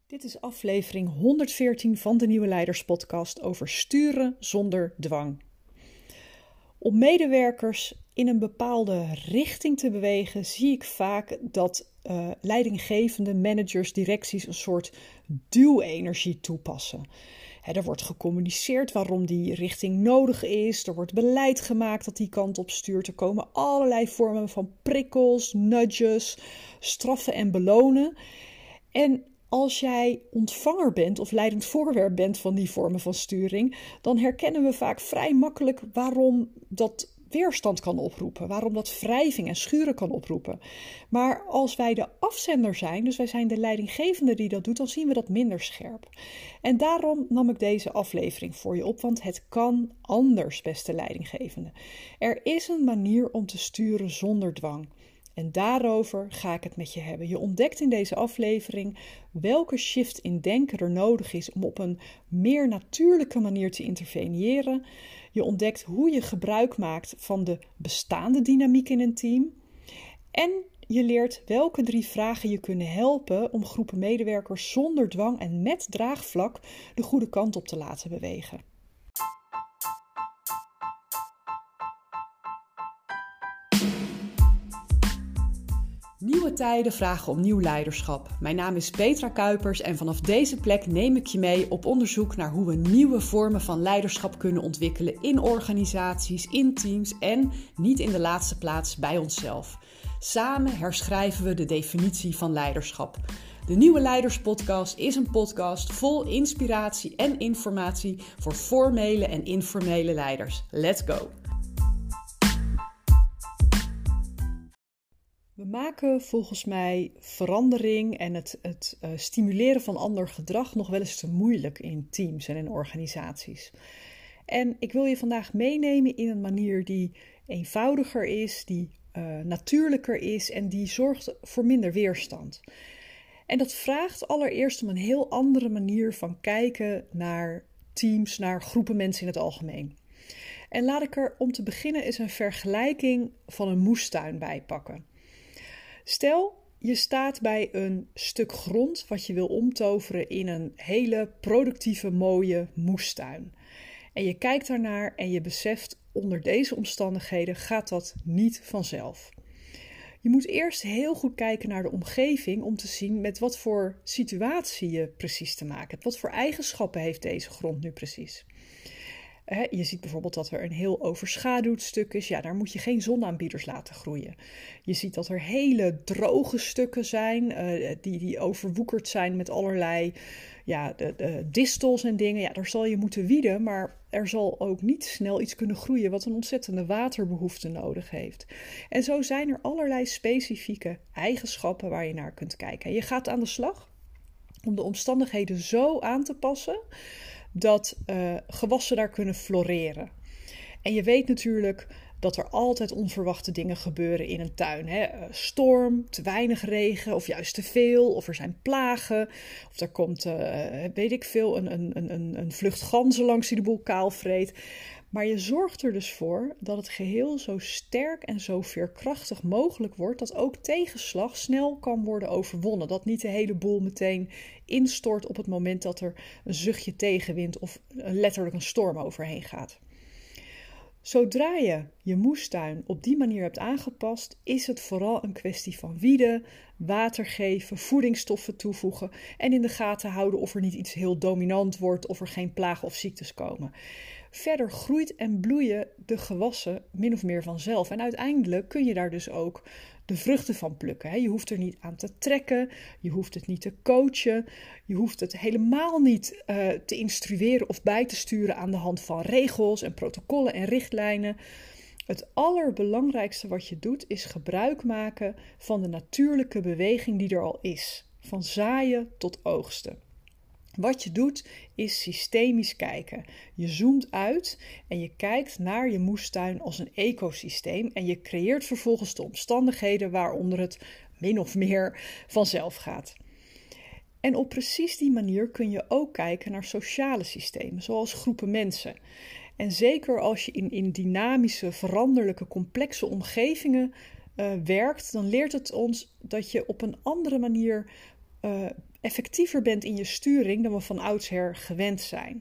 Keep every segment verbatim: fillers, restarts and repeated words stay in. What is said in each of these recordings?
Dit is aflevering honderdveertien van de Nieuwe Leiders podcast over sturen zonder dwang. Om medewerkers in een bepaalde richting te bewegen, zie ik vaak dat uh, leidinggevende managers, directies een soort duwenergie toepassen. He, er wordt gecommuniceerd waarom die richting nodig is. Er wordt beleid gemaakt dat die kant op stuurt. Er komen allerlei vormen van prikkels, nudges, straffen en belonen. En als jij ontvanger bent of leidend voorwerp bent van die vormen van sturing, dan herkennen we vaak vrij makkelijk waarom dat weerstand kan oproepen, waarom dat wrijving en schuren kan oproepen. Maar als wij de afzender zijn, dus wij zijn de leidinggevende die dat doet, dan zien we dat minder scherp. En daarom nam ik deze aflevering voor je op, want het kan anders, beste leidinggevende. Er is een manier om te sturen zonder dwang. En daarover ga ik het met je hebben. Je ontdekt in deze aflevering welke shift in denken er nodig is om op een meer natuurlijke manier te interveneren. Je ontdekt hoe je gebruik maakt van de bestaande dynamiek in een team. En je leert welke drie vragen je kunnen helpen om groepen medewerkers zonder dwang en met draagvlak de goede kant op te laten bewegen. Nieuwe tijden vragen om nieuw leiderschap. Mijn naam is Petra Kuipers en vanaf deze plek neem ik je mee op onderzoek naar hoe we nieuwe vormen van leiderschap kunnen ontwikkelen in organisaties, in teams en, niet in de laatste plaats, bij onszelf. Samen herschrijven we de definitie van leiderschap. De Nieuwe Leiders podcast is een podcast vol inspiratie en informatie voor formele en informele leiders. Let's go! We maken volgens mij verandering en het, het uh, stimuleren van ander gedrag nog wel eens te moeilijk in teams en in organisaties. En ik wil je vandaag meenemen in een manier die eenvoudiger is, die uh, natuurlijker is en die zorgt voor minder weerstand. En dat vraagt allereerst om een heel andere manier van kijken naar teams, naar groepen mensen in het algemeen. En laat ik er om te beginnen eens een vergelijking van een moestuin bij pakken. Stel, je staat bij een stuk grond wat je wil omtoveren in een hele productieve, mooie moestuin. En je kijkt daarnaar en je beseft, onder deze omstandigheden gaat dat niet vanzelf. Je moet eerst heel goed kijken naar de omgeving om te zien met wat voor situatie je precies te maken hebt. Wat voor eigenschappen heeft deze grond nu precies? Je ziet bijvoorbeeld dat er een heel overschaduwd stuk is. Ja, daar moet je geen zonaanbieders laten groeien. Je ziet dat er hele droge stukken zijn, uh, die, die overwoekerd zijn met allerlei ja, de, de distels en dingen. Ja, daar zal je moeten wieden, maar er zal ook niet snel iets kunnen groeien wat een ontzettende waterbehoefte nodig heeft. En zo zijn er allerlei specifieke eigenschappen waar je naar kunt kijken. En je gaat aan de slag om de omstandigheden zo aan te passen dat uh, gewassen daar kunnen floreren. En je weet natuurlijk dat er altijd onverwachte dingen gebeuren in een tuin. Hè? Uh, storm, te weinig regen of juist te veel. Of er zijn plagen. Of er komt, uh, weet ik veel, een, een, een, een vlucht ganzen langs die de boel kaal vreet. Maar je zorgt er dus voor dat het geheel zo sterk en zo veerkrachtig mogelijk wordt dat ook tegenslag snel kan worden overwonnen. Dat niet de hele boel meteen instort op het moment dat er een zuchtje tegenwind of letterlijk een storm overheen gaat. Zodra je je moestuin op die manier hebt aangepast, is het vooral een kwestie van wieden, water geven, voedingsstoffen toevoegen en in de gaten houden of er niet iets heel dominant wordt of er geen plagen of ziektes komen. Verder groeit en bloeien de gewassen min of meer vanzelf. En uiteindelijk kun je daar dus ook de vruchten van plukken. Je hoeft er niet aan te trekken, je hoeft het niet te coachen, je hoeft het helemaal niet uh, te instrueren of bij te sturen aan de hand van regels en protocollen en richtlijnen. Het allerbelangrijkste wat je doet is gebruik maken van de natuurlijke beweging die er al is. Van zaaien tot oogsten. Wat je doet is systemisch kijken. Je zoomt uit en je kijkt naar je moestuin als een ecosysteem en je creëert vervolgens de omstandigheden waaronder het min of meer vanzelf gaat. En op precies die manier kun je ook kijken naar sociale systemen, zoals groepen mensen. En zeker als je in, in dynamische, veranderlijke, complexe omgevingen uh, werkt, dan leert het ons dat je op een andere manier uh, effectiever bent in je sturing dan we van oudsher gewend zijn.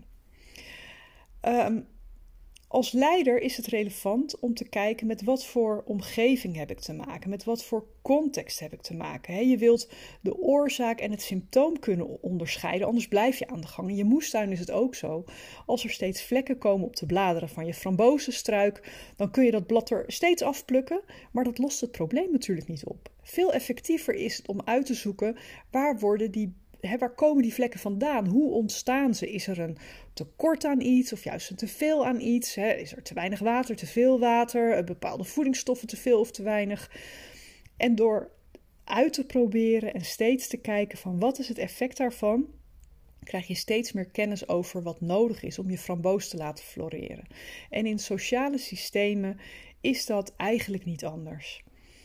Um, Als leider is het relevant om te kijken met wat voor omgeving heb ik te maken, met wat voor context heb ik te maken. Je wilt de oorzaak en het symptoom kunnen onderscheiden, anders blijf je aan de gang. In je moestuin is het ook zo. Als er steeds vlekken komen op de bladeren van je frambozenstruik, dan kun je dat blad er steeds afplukken, maar dat lost het probleem natuurlijk niet op. Veel effectiever is het om uit te zoeken waar worden die He, waar komen die vlekken vandaan? Hoe ontstaan ze? Is er een tekort aan iets of juist een teveel aan iets? He, is er te weinig water, te veel water, bepaalde voedingsstoffen te veel of te weinig? En door uit te proberen en steeds te kijken van wat is het effect daarvan, krijg je steeds meer kennis over wat nodig is om je framboos te laten floreren. En in sociale systemen is dat eigenlijk niet anders.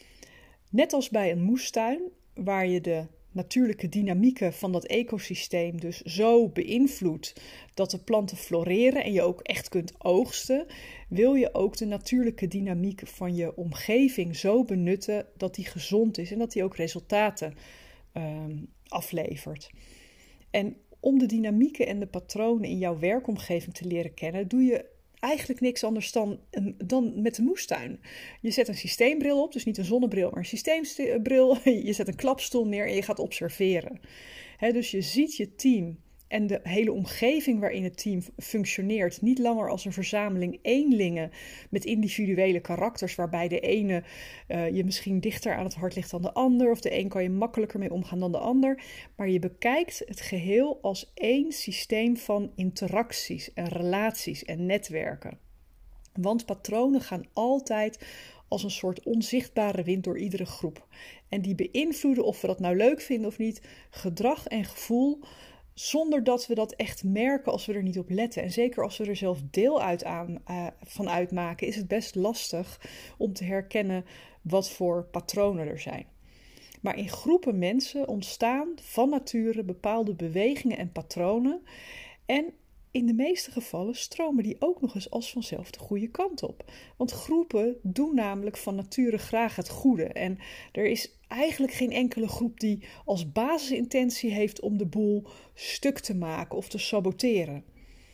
Net als bij een moestuin, waar je de natuurlijke dynamieken van dat ecosysteem dus zo beïnvloedt dat de planten floreren en je ook echt kunt oogsten, wil je ook de natuurlijke dynamiek van je omgeving zo benutten dat die gezond is en dat die ook resultaten uh, aflevert. En om de dynamieken en de patronen in jouw werkomgeving te leren kennen, doe je eigenlijk niks anders dan, dan met de moestuin. Je zet een systeembril op, dus niet een zonnebril, maar een systeembril. Je zet een klapstoel neer en je gaat observeren. He, dus je ziet je team en de hele omgeving waarin het team functioneert niet langer als een verzameling eenlingen met individuele karakters, waarbij de ene uh, je misschien dichter aan het hart ligt dan de ander, of de een kan je makkelijker mee omgaan dan de ander, maar je bekijkt het geheel als één systeem van interacties en relaties en netwerken. Want patronen gaan altijd als een soort onzichtbare wind door iedere groep. En die beïnvloeden, of we dat nou leuk vinden of niet, gedrag en gevoel, zonder dat we dat echt merken als we er niet op letten. En zeker als we er zelf deel uit aan, uh, van uitmaken, is het best lastig om te herkennen wat voor patronen er zijn. Maar in groepen mensen ontstaan van nature bepaalde bewegingen en patronen. En in de meeste gevallen stromen die ook nog eens als vanzelf de goede kant op. Want groepen doen namelijk van nature graag het goede. En er is eigenlijk geen enkele groep die als basisintentie heeft om de boel stuk te maken of te saboteren.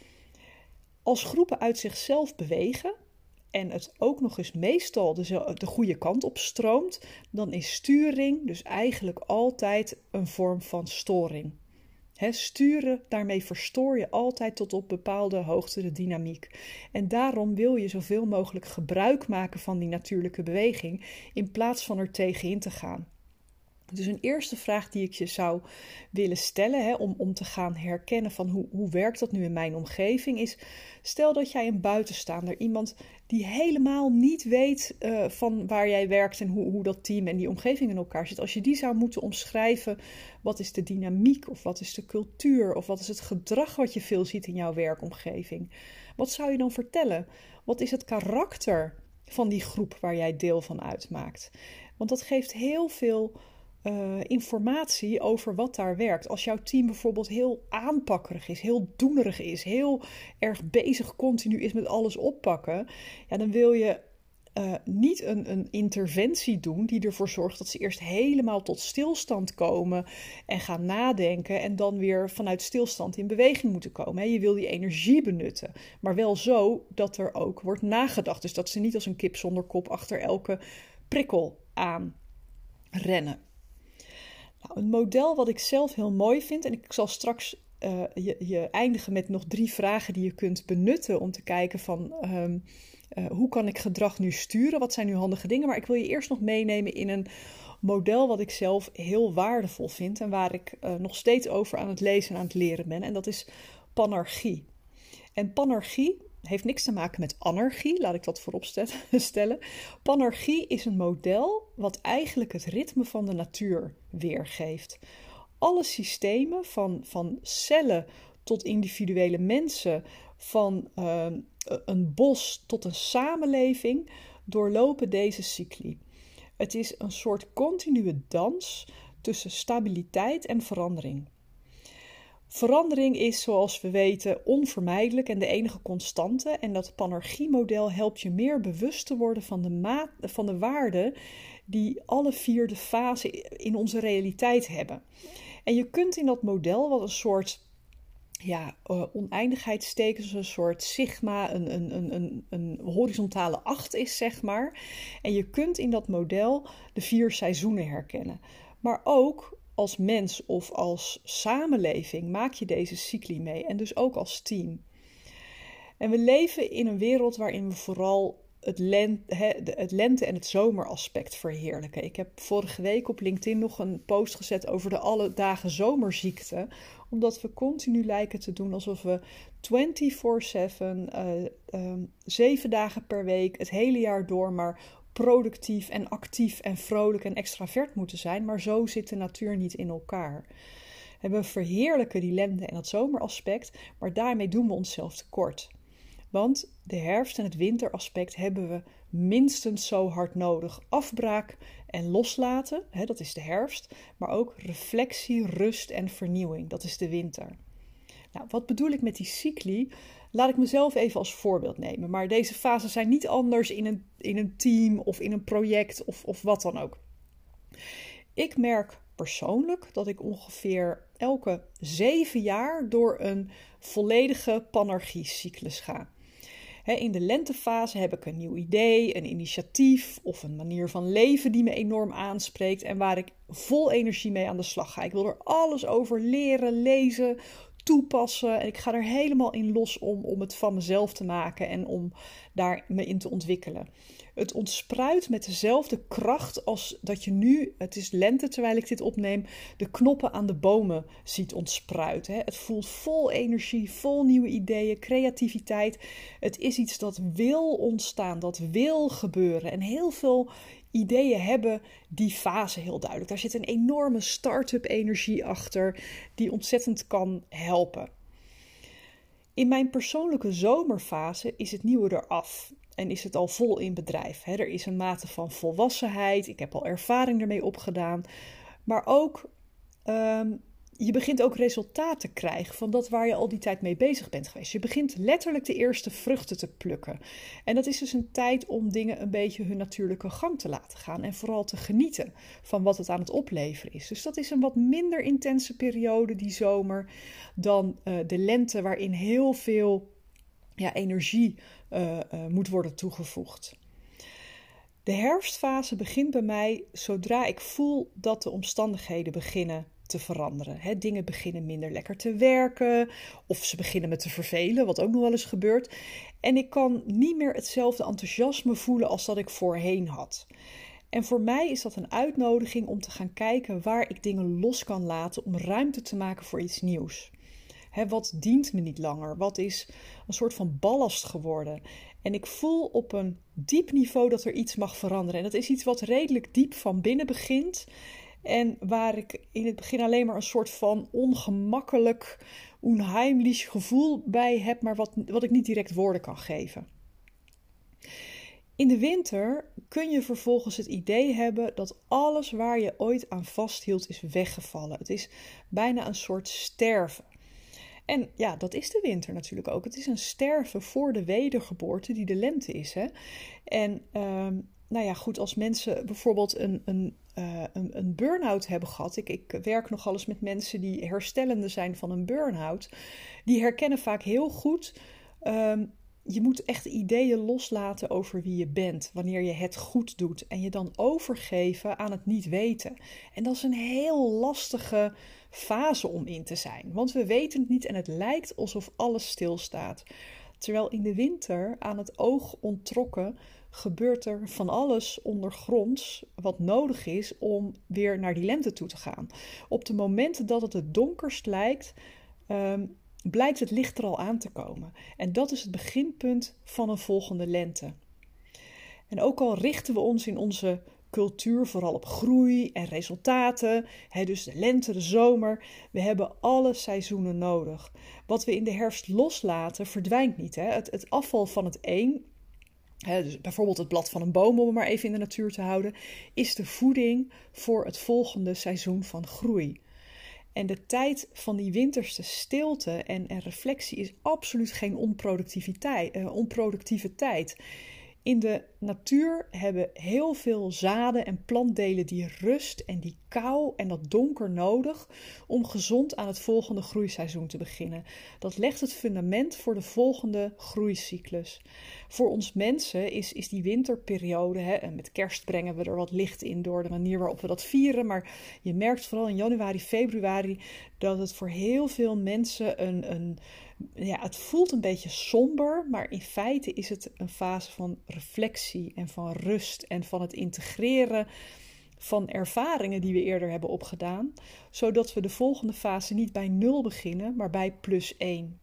Als groepen uit zichzelf bewegen en het ook nog eens meestal de, de goede kant op stroomt, dan is sturing dus eigenlijk altijd een vorm van storing. He, sturen, daarmee verstoor je altijd tot op bepaalde hoogte de dynamiek. En daarom wil je zoveel mogelijk gebruik maken van die natuurlijke beweging in plaats van er tegenin te gaan. Dus een eerste vraag die ik je zou willen stellen, hè, om, om te gaan herkennen van hoe, hoe werkt dat nu in mijn omgeving, is stel dat jij een buitenstaander, iemand die helemaal niet weet uh, van waar jij werkt en hoe, hoe dat team en die omgeving in elkaar zit. Als je die zou moeten omschrijven, wat is de dynamiek of wat is de cultuur of wat is het gedrag wat je veel ziet in jouw werkomgeving? Wat zou je dan vertellen? Wat is het karakter van die groep waar jij deel van uitmaakt? Want dat geeft heel veel Uh, informatie over wat daar werkt. Als jouw team bijvoorbeeld heel aanpakkerig is, heel doenerig is, heel erg bezig continu is met alles oppakken, ja, dan wil je uh, niet een, een interventie doen die ervoor zorgt dat ze eerst helemaal tot stilstand komen en gaan nadenken en dan weer vanuit stilstand in beweging moeten komen. He, je wil die energie benutten, maar wel zo dat er ook wordt nagedacht. Dus dat ze niet als een kip zonder kop achter elke prikkel aan rennen. Nou, een model wat ik zelf heel mooi vind, en ik zal straks uh, je, je eindigen met nog drie vragen die je kunt benutten om te kijken van um, uh, hoe kan ik gedrag nu sturen, wat zijn nu handige dingen, maar ik wil je eerst nog meenemen in een model wat ik zelf heel waardevol vind en waar ik uh, nog steeds over aan het lezen en aan het leren ben, en dat is panarchie. En panarchie heeft niks te maken met anarchie, laat ik dat voorop stellen. Panarchie is een model wat eigenlijk het ritme van de natuur weergeeft. Alle systemen, van, van cellen tot individuele mensen, van uh, een bos tot een samenleving, doorlopen deze cycli. Het is een soort continue dans tussen stabiliteit en verandering. Verandering is, zoals we weten, onvermijdelijk en de enige constante. En dat panarchiemodel helpt je meer bewust te worden van de, maat, van de waarden die alle vier de fasen in onze realiteit hebben. En je kunt in dat model, wat een soort ja, uh, oneindigheidstekens, een soort sigma, een, een, een, een, een horizontale acht is, zeg maar. En je kunt in dat model de vier seizoenen herkennen. Maar ook als mens of als samenleving maak je deze cycli mee en dus ook als team. En we leven in een wereld waarin we vooral het, len, he, het lente- en het zomeraspect verheerlijken. Ik heb vorige week op LinkedIn nog een post gezet over de alle dagen zomerziekte. Omdat we continu lijken te doen alsof we vierentwintig zeven, uh, um, zeven dagen per week, het hele jaar door maar productief en actief en vrolijk en extravert moeten zijn. Maar zo zit de natuur niet in elkaar. En we verheerlijken die lente- en het zomeraspect, maar daarmee doen we onszelf tekort. Want de herfst- en het winteraspect hebben we minstens zo hard nodig. Afbraak en loslaten, hè, dat is de herfst. Maar ook reflectie, rust en vernieuwing, dat is de winter. Nou, wat bedoel ik met die cycli? Laat ik mezelf even als voorbeeld nemen. Maar deze fasen zijn niet anders in een, in een team of in een project of, of wat dan ook. Ik merk persoonlijk dat ik ongeveer elke zeven jaar door een volledige panarchiecyclus ga. In de lentefase heb ik een nieuw idee, een initiatief of een manier van leven die me enorm aanspreekt en waar ik vol energie mee aan de slag ga. Ik wil er alles over leren, lezen, toepassen en ik ga er helemaal in los om, om het van mezelf te maken en om daar me in te ontwikkelen. Het ontspruit met dezelfde kracht als dat je nu, het is lente terwijl ik dit opneem, de knoppen aan de bomen ziet ontspruiten. Het voelt vol energie, vol nieuwe ideeën, creativiteit. Het is iets dat wil ontstaan, dat wil gebeuren. En heel veel ideeën hebben die fase heel duidelijk. Daar zit een enorme start-up energie achter die ontzettend kan helpen. In mijn persoonlijke zomerfase is het nieuwe eraf. En is het al vol in bedrijf. He, er is een mate van volwassenheid. Ik heb al ervaring ermee opgedaan. Maar ook, um, je begint ook resultaat te krijgen van dat waar je al die tijd mee bezig bent geweest. Je begint letterlijk de eerste vruchten te plukken. En dat is dus een tijd om dingen een beetje hun natuurlijke gang te laten gaan. En vooral te genieten van wat het aan het opleveren is. Dus dat is een wat minder intense periode, die zomer, dan uh, de lente waarin heel veel ja, energie uh, uh, moet worden toegevoegd. De herfstfase begint bij mij zodra ik voel dat de omstandigheden beginnen te veranderen. He, dingen beginnen minder lekker te werken of ze beginnen me te vervelen, wat ook nog wel eens gebeurt. En ik kan niet meer hetzelfde enthousiasme voelen als dat ik voorheen had. En voor mij is dat een uitnodiging om te gaan kijken waar ik dingen los kan laten om ruimte te maken voor iets nieuws. He, wat dient me niet langer? Wat is een soort van ballast geworden? En ik voel op een diep niveau dat er iets mag veranderen. En dat is iets wat redelijk diep van binnen begint. En waar ik in het begin alleen maar een soort van ongemakkelijk, onheimlich gevoel bij heb, maar wat, wat ik niet direct woorden kan geven. In de winter kun je vervolgens het idee hebben dat alles waar je ooit aan vasthield is weggevallen. Het is bijna een soort sterven. En ja, dat is de winter natuurlijk ook. Het is een sterven voor de wedergeboorte die de lente is. Hè? En um, nou ja, goed, als mensen bijvoorbeeld een, een, uh, een, een burn-out hebben gehad. Ik, ik werk nogal eens met mensen die herstellende zijn van een burn-out. Die herkennen vaak heel goed. Um, je moet echt ideeën loslaten over wie je bent. Wanneer je het goed doet. En je dan overgeven aan het niet weten. En dat is een heel lastige fase om in te zijn. Want we weten het niet en het lijkt alsof alles stilstaat. Terwijl in de winter aan het oog onttrokken gebeurt er van alles ondergronds wat nodig is om weer naar die lente toe te gaan. Op de momenten dat het het donkerst lijkt, um, blijkt het licht er al aan te komen. En dat is het beginpunt van een volgende lente. En ook al richten we ons in onze cultuur vooral op groei en resultaten, hè, dus de lente, de zomer, we hebben alle seizoenen nodig. Wat we in de herfst loslaten verdwijnt niet. Hè. Het, het afval van het een, hè, dus bijvoorbeeld het blad van een boom om het maar even in de natuur te houden, is de voeding voor het volgende seizoen van groei. En de tijd van die winterse stilte en, en reflectie is absoluut geen onproductiviteit, uh, onproductieve tijd. In de natuur hebben heel veel zaden en plantdelen die rust en die kou en dat donker nodig om gezond aan het volgende groeiseizoen te beginnen. Dat legt het fundament voor de volgende groeicyclus. Voor ons mensen is, is die winterperiode, hè, en met kerst brengen we er wat licht in door de manier waarop we dat vieren, maar je merkt vooral in januari, februari dat het voor heel veel mensen een, een ja, het voelt een beetje somber, maar in feite is het een fase van reflectie en van rust en van het integreren van ervaringen die we eerder hebben opgedaan, zodat we de volgende fase niet bij nul beginnen, maar bij plus één.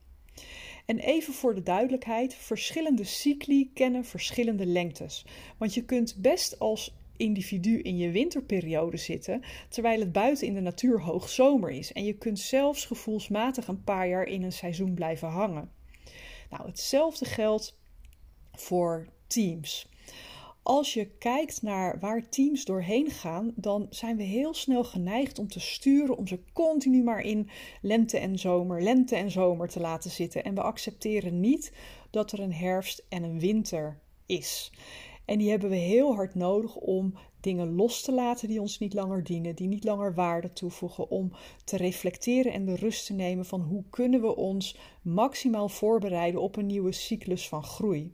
En even voor de duidelijkheid, verschillende cycli kennen verschillende lengtes. Want je kunt best als individu in je winterperiode zitten, terwijl het buiten in de natuur hoogzomer is. En je kunt zelfs gevoelsmatig een paar jaar in een seizoen blijven hangen. Nou, hetzelfde geldt voor teams. Als je kijkt naar waar teams doorheen gaan, dan zijn we heel snel geneigd om te sturen, om ze continu maar in lente en zomer, lente en zomer te laten zitten. En we accepteren niet dat er een herfst en een winter is. En die hebben we heel hard nodig om dingen los te laten die ons niet langer dienen, die niet langer waarde toevoegen, om te reflecteren en de rust te nemen van hoe kunnen we ons maximaal voorbereiden op een nieuwe cyclus van groei.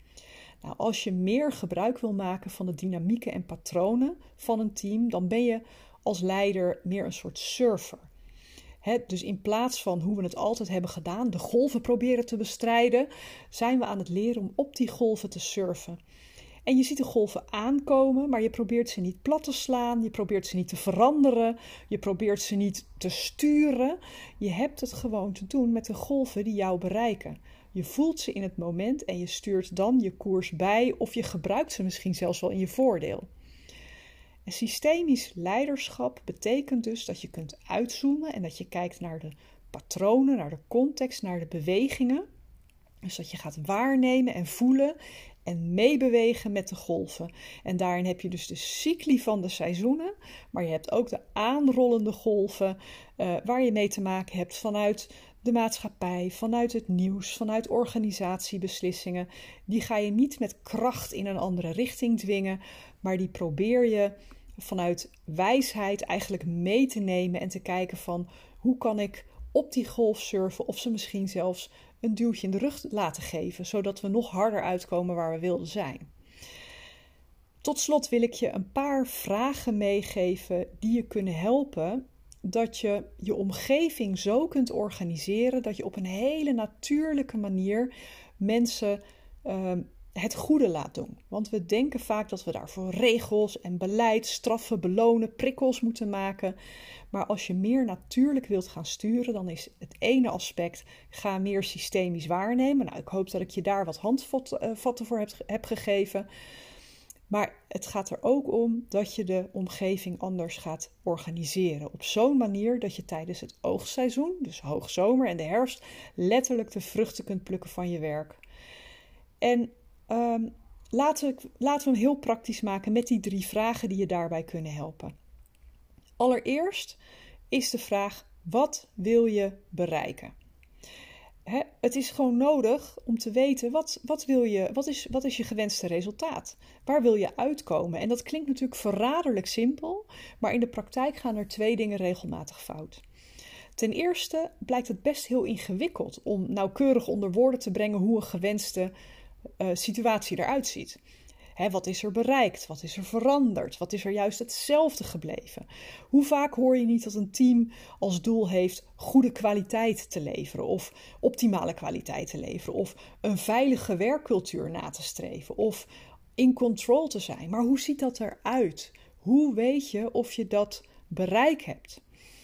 Nou, als je meer gebruik wil maken van de dynamieken en patronen van een team, dan ben je als leider meer een soort surfer. He, dus in plaats van hoe we het altijd hebben gedaan, de golven proberen te bestrijden, zijn we aan het leren om op die golven te surfen. En je ziet de golven aankomen, maar je probeert ze niet plat te slaan, je probeert ze niet te veranderen, je probeert ze niet te sturen. Je hebt het gewoon te doen met de golven die jou bereiken. Je voelt ze in het moment en je stuurt dan je koers bij of je gebruikt ze misschien zelfs wel in je voordeel. En systemisch leiderschap betekent dus dat je kunt uitzoomen en dat je kijkt naar de patronen, naar de context, naar de bewegingen. Dus dat je gaat waarnemen en voelen en meebewegen met de golven. En daarin heb je dus de cycli van de seizoenen, maar je hebt ook de aanrollende golven uh, waar je mee te maken hebt vanuit de maatschappij, vanuit het nieuws, vanuit organisatiebeslissingen. Die ga je niet met kracht in een andere richting dwingen, maar die probeer je vanuit wijsheid eigenlijk mee te nemen en te kijken van hoe kan ik op die golf surfen of ze misschien zelfs een duwtje in de rug laten geven, zodat we nog harder uitkomen waar we wilden zijn. Tot slot wil ik je een paar vragen meegeven die je kunnen helpen dat je je omgeving zo kunt organiseren dat je op een hele natuurlijke manier mensen uh, het goede laat doen. Want we denken vaak dat we daarvoor regels en beleid, straffen, belonen, prikkels moeten maken. Maar als je meer natuurlijk wilt gaan sturen, dan is het ene aspect, ga meer systemisch waarnemen. Nou, ik hoop dat ik je daar wat handvatten voor heb, heb gegeven. Maar het gaat er ook om dat je de omgeving anders gaat organiseren. Op zo'n manier dat je tijdens het oogstseizoen, dus hoogzomer en de herfst, letterlijk de vruchten kunt plukken van je werk. En um, laten, we, laten we hem heel praktisch maken met die drie vragen die je daarbij kunnen helpen. Allereerst is de vraag, wat wil je bereiken? He, het is gewoon nodig om te weten, wat, wat, wil je, wat, is, wat is je gewenste resultaat? Waar wil je uitkomen? En dat klinkt natuurlijk verraderlijk simpel, maar in de praktijk gaan er twee dingen regelmatig fout. Ten eerste blijkt het best heel ingewikkeld om nauwkeurig onder woorden te brengen hoe een gewenste uh, situatie eruit ziet. He, wat is er bereikt? Wat is er veranderd? Wat is er juist hetzelfde gebleven? Hoe vaak hoor je niet dat een team als doel heeft goede kwaliteit te leveren of optimale kwaliteit te leveren of een veilige werkcultuur na te streven of in control te zijn? Maar hoe ziet dat eruit? Hoe weet je of je dat bereik hebt?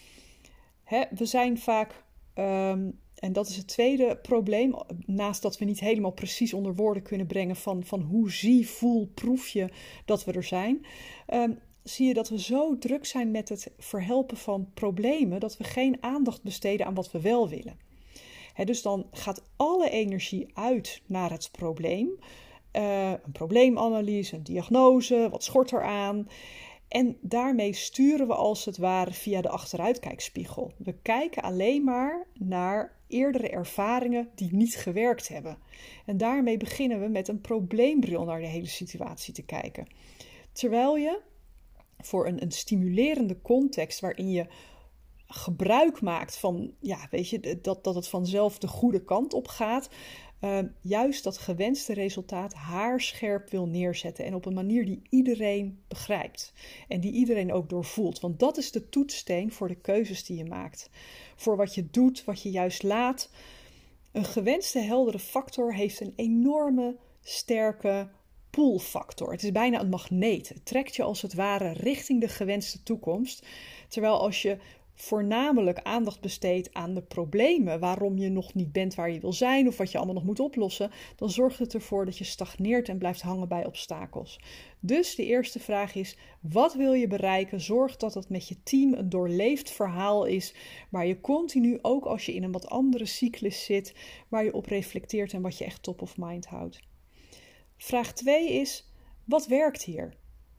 He, we zijn vaak... Um, En dat is het tweede probleem, naast dat we niet helemaal precies onder woorden kunnen brengen van, van hoe zie, voel, proef je dat we er zijn. Um, zie je dat we zo druk zijn met het verhelpen van problemen, dat we geen aandacht besteden aan wat we wel willen. He, dus dan gaat alle energie uit naar het probleem. Uh, een probleemanalyse, een diagnose, wat schort eraan. En daarmee sturen we als het ware via de achteruitkijkspiegel. We kijken alleen maar naar eerdere ervaringen die niet gewerkt hebben. En daarmee beginnen we met een probleembril naar de hele situatie te kijken. Terwijl je voor een, een stimulerende context waarin je gebruik maakt van, ja, weet je, dat, dat het vanzelf de goede kant op gaat, uh, juist dat gewenste resultaat haarscherp wil neerzetten en op een manier die iedereen begrijpt en die iedereen ook doorvoelt. Want dat is de toetssteen voor de keuzes die je maakt. Voor wat je doet, wat je juist laat. Een gewenste heldere factor heeft een enorme sterke pull-factor. Het is bijna een magneet. Het trekt je als het ware richting de gewenste toekomst. Terwijl als je voornamelijk aandacht besteedt aan de problemen waarom je nog niet bent waar je wil zijn of wat je allemaal nog moet oplossen, dan zorgt het ervoor dat je stagneert en blijft hangen bij obstakels. Dus de eerste vraag is, wat wil je bereiken? Zorg dat het met je team een doorleefd verhaal is, waar je continu, ook als je in een wat andere cyclus zit, waar je op reflecteert en wat je echt top of mind houdt. Vraag twee is, wat werkt hier?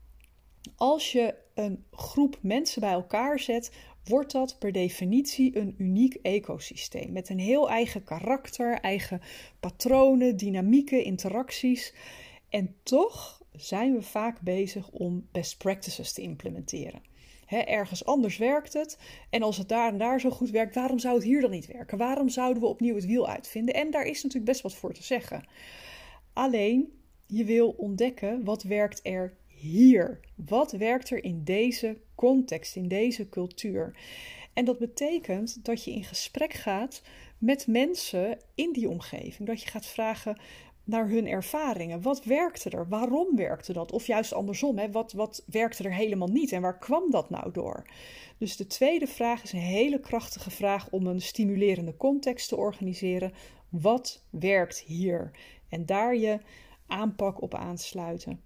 Als je een groep mensen bij elkaar zet, wordt dat per definitie een uniek ecosysteem met een heel eigen karakter, eigen patronen, dynamieken, interacties. En toch zijn we vaak bezig om best practices te implementeren. He, ergens anders werkt het en als het daar en daar zo goed werkt, waarom zou het hier dan niet werken? Waarom zouden we opnieuw het wiel uitvinden? En daar is natuurlijk best wat voor te zeggen. Alleen, je wil ontdekken wat werkt er hier. Wat werkt er in deze context, in deze cultuur? En dat betekent dat je in gesprek gaat met mensen in die omgeving. Dat je gaat vragen naar hun ervaringen. Wat werkte er? Waarom werkte dat? Of juist andersom, hè? Wat, wat werkte er helemaal niet? En waar kwam dat nou door? Dus de tweede vraag is een hele krachtige vraag om een stimulerende context te organiseren. Wat werkt hier? En daar je aanpak op aansluiten.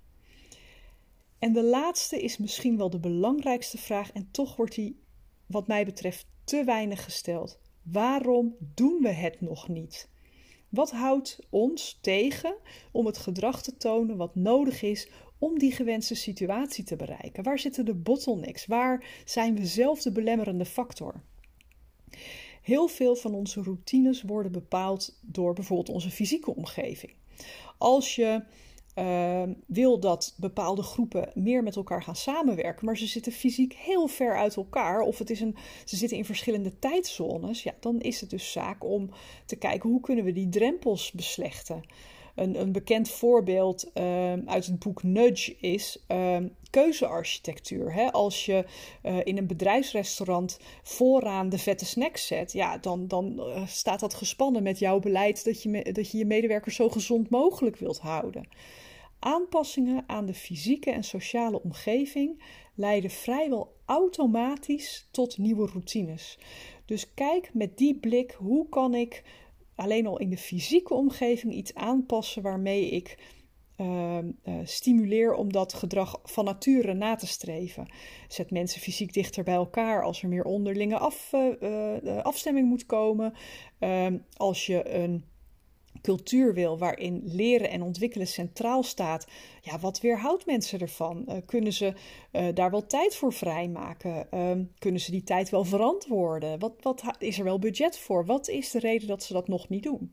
En de laatste is misschien wel de belangrijkste vraag en toch wordt die, wat mij betreft, te weinig gesteld. Waarom doen we het nog niet? Wat houdt ons tegen om het gedrag te tonen wat nodig is om die gewenste situatie te bereiken? Waar zitten de bottlenecks? Waar zijn we zelf de belemmerende factor? Heel veel van onze routines worden bepaald door bijvoorbeeld onze fysieke omgeving. Als je uh, wil dat bepaalde groepen meer met elkaar gaan samenwerken, maar ze zitten fysiek heel ver uit elkaar, of het is een, ze zitten in verschillende tijdzones, ja, dan is het dus zaak om te kijken hoe kunnen we die drempels beslechten. Een, een bekend voorbeeld uh, uit het boek Nudge is uh, keuzearchitectuur. Hè? Als je uh, in een bedrijfsrestaurant vooraan de vette snacks zet, ja, dan, dan uh, staat dat gespannen met jouw beleid dat je, me, dat je je medewerkers zo gezond mogelijk wilt houden. Aanpassingen aan de fysieke en sociale omgeving leiden vrijwel automatisch tot nieuwe routines. Dus kijk met die blik, hoe kan ik alleen al in de fysieke omgeving iets aanpassen waarmee ik uh, uh, stimuleer om dat gedrag van nature na te streven. Zet mensen fysiek dichter bij elkaar als er meer onderlinge af, uh, uh, afstemming moet komen. Uh, als je een cultuur wil waarin leren en ontwikkelen centraal staat, ja, wat weerhoudt mensen ervan? Uh, kunnen ze uh, daar wel tijd voor vrijmaken? Uh, kunnen ze die tijd wel verantwoorden? Wat, wat is er wel budget voor? Wat is de reden dat ze dat nog niet doen?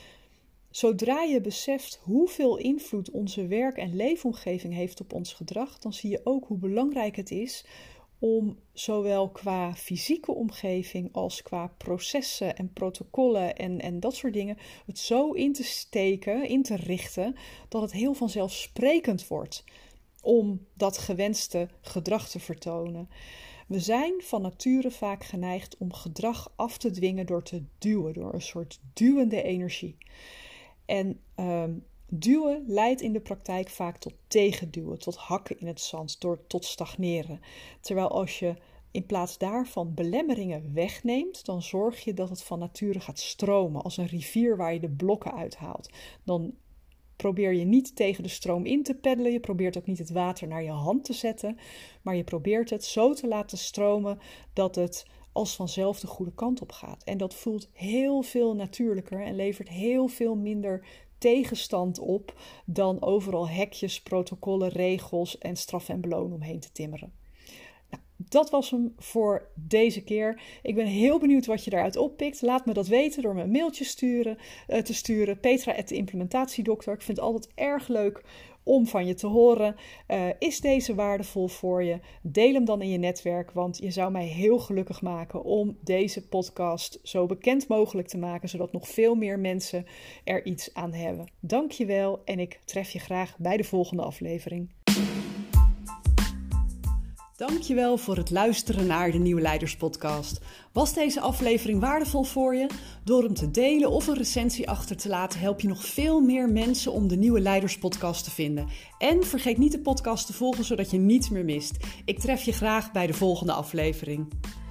Zodra je beseft hoeveel invloed onze werk- en leefomgeving heeft op ons gedrag, dan zie je ook hoe belangrijk het is om zowel qua fysieke omgeving als qua processen en protocollen en, en dat soort dingen het zo in te steken, in te richten, dat het heel vanzelfsprekend wordt om dat gewenste gedrag te vertonen. We zijn van nature vaak geneigd om gedrag af te dwingen door te duwen, door een soort duwende energie. En um, duwen leidt in de praktijk vaak tot tegenduwen, tot hakken in het zand, door, tot stagneren. Terwijl als je in plaats daarvan belemmeringen wegneemt, dan zorg je dat het van nature gaat stromen, als een rivier waar je de blokken uithaalt. Dan probeer je niet tegen de stroom in te peddelen, je probeert ook niet het water naar je hand te zetten, maar je probeert het zo te laten stromen dat het als vanzelf de goede kant op gaat. En dat voelt heel veel natuurlijker en levert heel veel minder tegenstand op dan overal hekjes, protocollen, regels en straf en beloon omheen te timmeren. dat was hem voor deze keer. Ik ben heel benieuwd wat je daaruit oppikt. Laat me dat weten door me een mailtje sturen, uh, te sturen. Petra at de implementatiedokter. Ik vind het altijd erg leuk om van je te horen. Uh, is deze waardevol voor je? Deel hem dan in je netwerk, want je zou mij heel gelukkig maken om deze podcast zo bekend mogelijk te maken, zodat nog veel meer mensen er iets aan hebben. Dank je wel en ik tref je graag bij de volgende aflevering. Dankjewel voor het luisteren naar de Nieuwe Leiders podcast. Was deze aflevering waardevol voor je? Door hem te delen of een recensie achter te laten help je nog veel meer mensen om de Nieuwe Leiders podcast te vinden. En vergeet niet de podcast te volgen zodat je niets meer mist. Ik tref je graag bij de volgende aflevering.